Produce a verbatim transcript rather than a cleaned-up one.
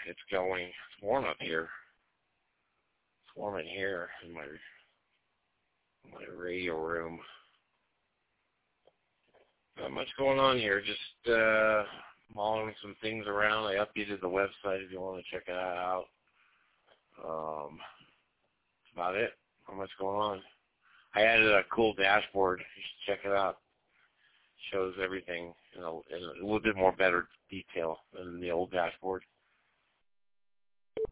it's going. It's warm up here. It's warm in here in my my radio room. Not much going on here. Just uh, mauling some things around. I updated the website if you want to check it out. Um, that's about it. Not much going on. I added a cool dashboard. You should check it out. Shows everything in a, in a little bit more better detail than the old dashboard.